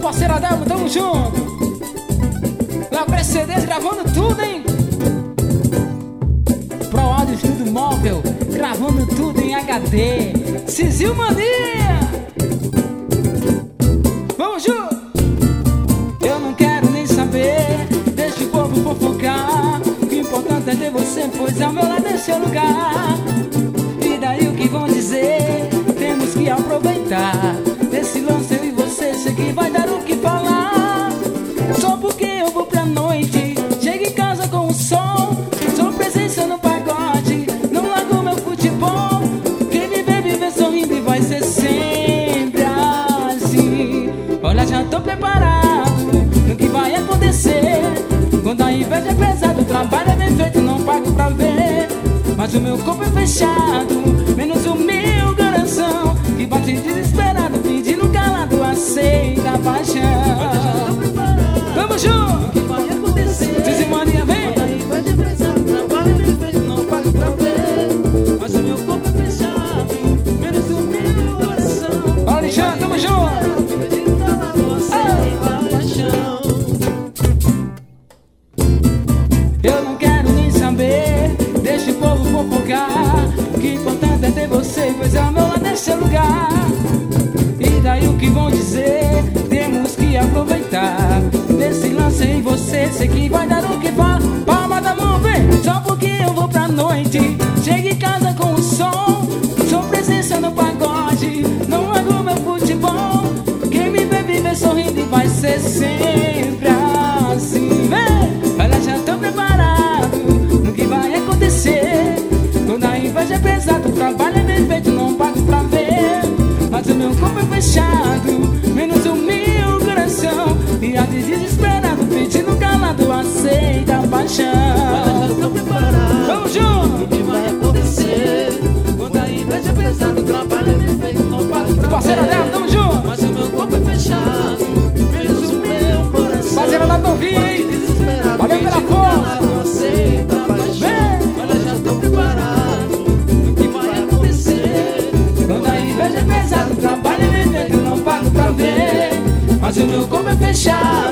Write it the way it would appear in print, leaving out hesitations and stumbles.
parceiro Adelmo, tamo junto. Léo Precedência gravando tudo, hein? Pro Áudio Estúdio Móvel, gravando tudo em HD. Cizil Mania. Vamos junto. Eu não quero nem saber, deixa o povo fofocar. O importante é ter você, pois ao meu lado é seu lugar. E daí o que vão dizer? Temos que aproveitar desse lance, eu e você, sei que vai dar o que falar. Só porque eu vou pra noite, chego em casa com o sol, sou presença no pagode, não largo meu futebol. Quem me vê viver sorrindo e vai ser sempre assim. Olha, já tô preparado no que vai acontecer. Quando a inveja é pesada, o trabalho é bem feito, não pago pra ver. Mas o meu corpo é fechado, menos o meu coração, que bate desesperado, pedindo calado, aceita a paixão. Vamos junto! O que vai acontecer? Cizil Mania, vem! Quando a inveja é pesada, o trabalho é bem feito, não pago pra ver. Mas o meu corpo é fechado, menos o meu coração. Olha, Alexandre, tamo junto! Pedindo calado, aceita a paixão. Eu não quero nem saber, deixa o povo fofocar. O que é importante é ter você, pois ao meu lado é seu lugar. E daí o que vão dizer? Temos que aproveitar desse lance em você, sei que vai dar o que fala. Palma da mão, vem! Só porque eu vou pra noite, chego em casa com o som, sou presença no pagode, não largo meu futebol. Quem me vê viver sorrindo e vai ser sempre assim. Vem! Olha, já tô preparado no que vai acontecer. Quando a inveja é pesada, o trabalho é bem feito, não pago pra ver. Mas o meu corpo é fechado, menos o meu coração, e a desesperado, pedindo calado, aceita a paixão. Olha, já tô preparado. Vamos junto! O que vai acontecer? Quando a inveja é pesada, o trabalho é bem feito, não pago pra ver. Parceira dela, tamo junto! Mas o meu corpo é fechado, menos o meu coração. Parceira da Tovinha, hein? Valeu pela força! Aceita a paixão. Olha, já tô preparado. O que vai acontecer? Quando a inveja é pesada, o trabalho é bem feito, não pago pra ver. Mas o meu corpo é fechado,